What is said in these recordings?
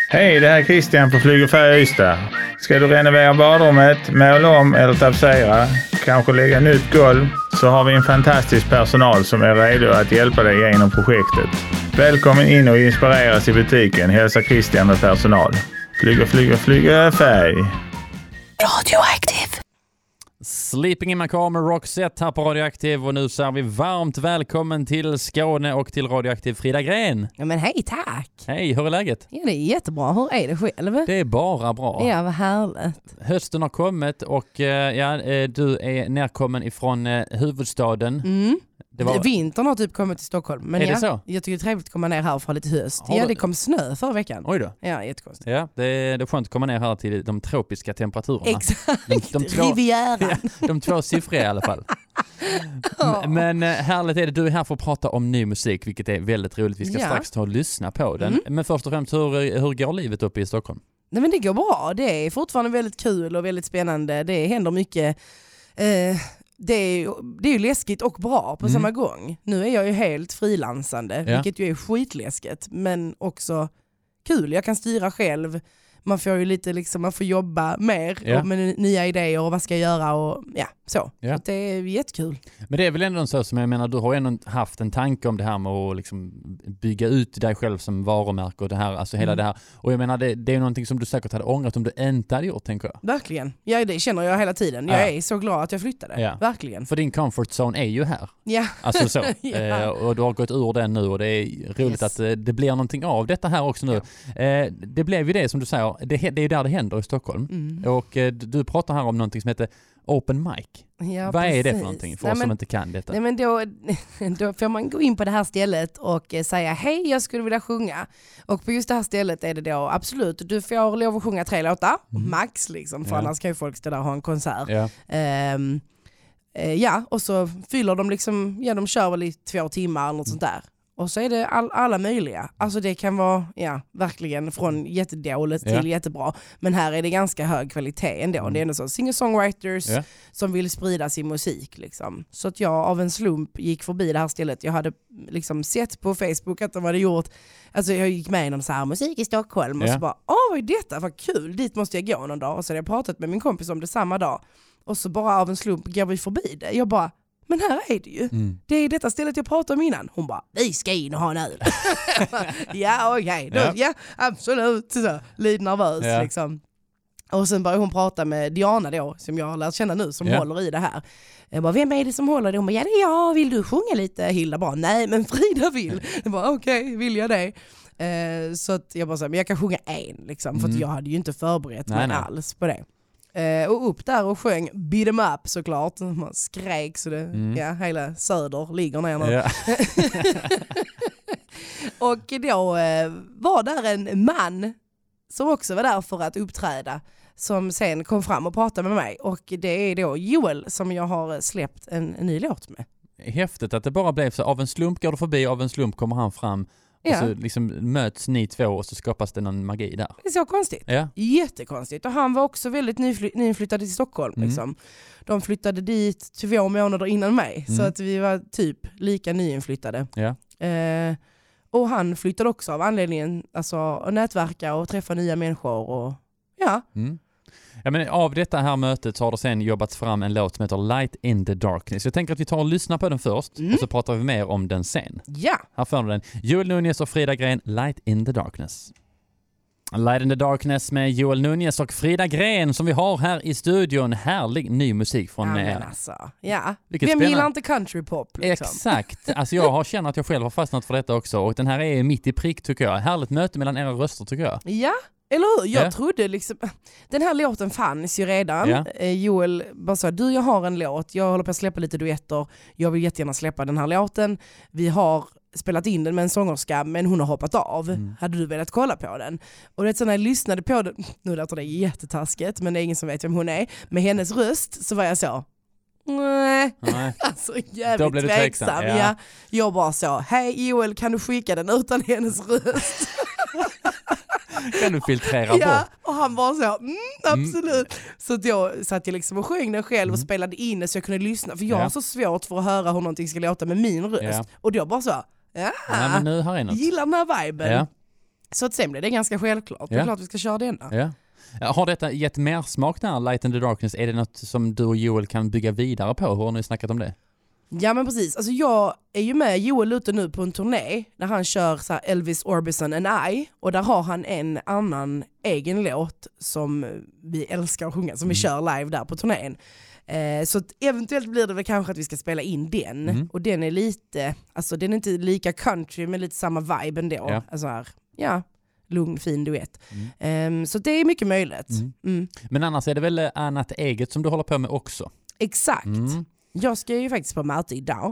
Hej, det här är Christian på Flyg och Färg Ystad. Ska du renovera badrummet, måla om eller tapetsera, kanske lägga nytt golv, så har vi en fantastisk personal som är redo att hjälpa dig genom projektet. Välkommen in och inspireras i butiken, hälsa Christian med personal. Flyga färg. Radioaktiv. Sleeping in my car med Roxette här på Radioaktiv, och nu så är vi varmt välkommen till Skåne och till Radioaktiv Frida Gren. Ja, men hej, tack. Hej, hur är läget? Ja, det är jättebra. Hur är det själv? Det är bara bra. Ja, vad härligt. Hösten har kommit och du är närkommen ifrån huvudstaden. Vintern har typ kommit till Stockholm. Men är det så? Jag tycker det är trevligt att komma ner här och få lite höst. Ja, det kom snö förra veckan. Oj då. Ja, jättekonstigt. Ja, det är skönt att komma ner här till de tropiska temperaturerna. Exakt, de Rivieran. De två siffriga i alla fall. Men härligt är det, du är här för att prata om ny musik, vilket är väldigt roligt. Vi ska strax ta och lyssna på den. Men först och främst, hur går livet uppe i Stockholm? Nej, men det går bra. Det är fortfarande väldigt kul och väldigt spännande. Det händer mycket. Det är ju läskigt och bra på samma gång. Nu är jag ju helt frilansande, vilket ju är skitläskigt, men också kul. Jag kan styra själv. Man får ju lite man får jobba mer med nya idéer och vad ska jag göra och så. Ja. Så det är jättekul. Men det är väl ändå så, som jag menar, du har ändå haft en tanke om det här med att liksom bygga ut dig själv som varumärke och det här, alltså hela det här. Och jag menar, det är ju någonting som du säkert hade ångrat om du inte hade gjort, tänker jag. Verkligen. Ja, det känner jag hela tiden. Jag är så glad att jag flyttade. Ja. Verkligen. För din comfort zone är ju här. Ja. Alltså så. Och du har gått ur den nu, och det är roligt att det blir någonting av detta här också nu. Ja. Det blev ju det som du säger, det är ju där det händer i Stockholm. Och du pratar här om någonting som heter Open Mic. Ja, vad är det för någonting för oss som inte kan detta? Nej, men då får man gå in på det här stället och säga hej, jag skulle vilja sjunga. Och på just det här stället är det då absolut, du får lov att sjunga 3 låtar, max liksom, för annars kan ju folk stå där och ha en konsert. Ja. Och så fyller de de kör väl i 2 timmar eller något sånt där. Och så är det alla möjliga. Alltså det kan vara verkligen från jättedåligt till jättebra. Men här är det ganska hög kvalitet ändå. Det är ändå så singer-songwriters som vill sprida sin musik. Liksom. Så att jag av en slump gick förbi det här stället. Jag hade sett på Facebook att de hade gjort... Alltså jag gick med i någon så här musik i Stockholm. Och så bara, vad är detta? Vad kul, dit måste jag gå någon dag. Och så hade jag pratat med min kompis om det samma dag. Och så bara av en slump går vi förbi det. Jag bara... Men här är det ju. Det är detta stället jag pratade om innan. Hon bara, vi ska in och ha en öl. Ja, okej. Ja, absolut. Så, lite nervös liksom. Och sen började hon prata med Diana då, som jag har lärt känna nu, som håller i det här. Jag bara, vem är det som håller det? Hon bara, ja det är jag. Vill du sjunga lite? Hilda bara, nej men Frida vill. Jag bara, okej, vill jag det? Så att jag bara sa, men jag kan sjunga en liksom. För att jag hade ju inte förberett mig alls på det. Och upp där och sjöng Beat 'em up såklart. Man skrek så det hela söder ligger ner nu. Och då var där en man som också var där för att uppträda, som sen kom fram och pratade med mig. Och det är då Joel som jag har släppt en ny låt med. Häftigt att det bara blev så. Av en slump går det förbi, av en slump kommer han fram. Och så möts ni två och så skapas det någon magi där. Det är så konstigt. Ja. Jättekonstigt. Och han var också väldigt nyinflyttad till Stockholm. Liksom. De flyttade dit 2 månader innan mig. Så att vi var typ lika nyinflyttade. Ja. Och han flyttade också av anledningen att nätverka och träffa nya människor. Och, Ja, men av detta här mötet så har det sen jobbats fram en låt som heter Light in the Darkness. Jag tänker att vi tar och lyssnar på den först och så pratar vi mer om den sen. Ja. Här får du den. Joel Nunez och Frida Gren, Light in the Darkness. Light in the Darkness med Joel Nunez och Frida Gren som vi har här i studion. Härlig ny musik från er. Vem gillar inte countrypop? Liksom? Exakt. Alltså jag känner att jag själv har fastnat för detta också. Och den här är mitt i prick tycker jag. Härligt möte mellan era röster tycker jag. Ja. Eller hur? Jag trodde den här låten fanns ju redan. Joel bara sa, jag har en låt. Jag håller på att släppa lite duetter. Jag vill jättegärna släppa den här låten. Vi har spelat in den med en sångerska, men hon har hoppat av. Hade du velat kolla på den? Och det är så när jag lyssnade på den, nu låter det jättetaskigt, men det är ingen som vet vem hon är. Med hennes röst så var jag så, nej. Alltså jävligt tveksam. Ja. Jag bara så, hej Joel, kan du skicka den utan hennes röst? Kan du filtrera bort? Ja, och han var så, absolut. Så då satt jag liksom och sjöng den själv och spelade in det så jag kunde lyssna. För jag har så svårt för att höra hur någonting ska låta med min röst. Och då bara så, men nu har jag något. Gillar den här viben. Så att sen blir det ganska självklart. Det är klart vi ska köra denna. Ja. Har detta gett mer smak där, Light in the Darkness? Är det något som du och Joel kan bygga vidare på? Hur har ni snackat om det? Ja men precis, alltså jag är ju med Joel ute nu på en turné där han kör så här Elvis Orbison and I, och där har han en annan egen låt som vi älskar att sjunga, som vi kör live där på turnén. Så eventuellt blir det väl kanske att vi ska spela in den, och den är lite, alltså den är inte lika country men lite samma vibe ändå. Ja. Alltså här, lugn, fin duett. Så det är mycket möjligt. Men annars är det väl annat eget som du håller på med också? Exakt. Jag ska ju faktiskt på möte idag.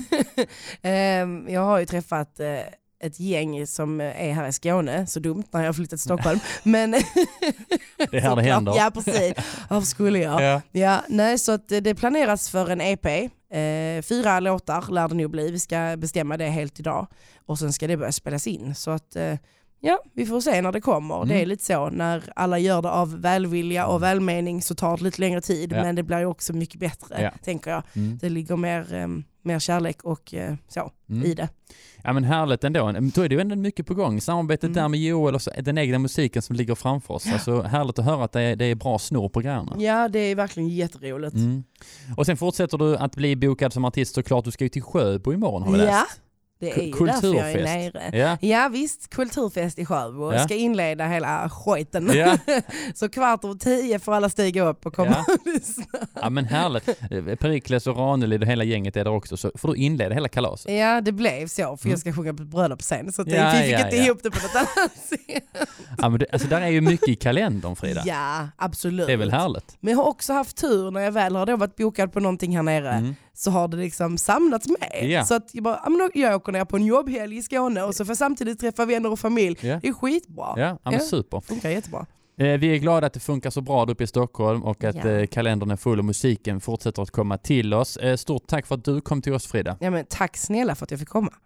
Jag har ju träffat ett gäng som är här i Skåne. Så dumt när jag har flyttat till Stockholm. Men det här det händer. Ja, precis. Varför skulle jag? Så att det planeras för en EP. 4 låtar lär det nog bli. Vi ska bestämma det helt idag. Och sen ska det börja spelas in. Så att... vi får se när det kommer. Det är lite så, när alla gör det av välvilja och välmening så tar det lite längre tid, men det blir ju också mycket bättre, tänker jag. Det ligger mer kärlek och i det. Ja men härligt ändå. Då är det ju ändå mycket på gång. Samarbetet där med Joel och den egna musiken som ligger framför oss. Alltså härligt att höra att det är bra snor på grejerna. Ja, det är verkligen jätteroligt. Och sen fortsätter du att bli bokad som artist såklart. Du ska ju till Sjöbo imorgon, har vi läst. Det är ju därför jag är nere. Ja visst, kulturfest i Sjöbo. Jag ska inleda hela skiten. Så 9:15 får alla stiga upp och komma och lyssna. Ja men härligt. Perikles och Ranelid och hela gänget är där också. Så får du inleda hela kalaset. Ja, det blev så. För jag ska sjunga på bröllop sen. Så vi fick inte ihop det på något annat sätt. Ja men alltså där är ju mycket i kalendern, Frida. Ja, absolut. Det är väl härligt. Men jag har också haft tur när jag väl har då varit bokad på någonting här nere. Så har det liksom samlats med. Så att jag åker ner på en jobbhelg i Skåne och så får samtidigt träffa vänner och familj. Det är skitbra. Ja, men super. Funkar jättebra. Vi är glada att det funkar så bra uppe i Stockholm och att kalendern är full och musiken fortsätter att komma till oss. Stort tack för att du kom till oss, Frida. Ja, men tack snälla för att jag fick komma.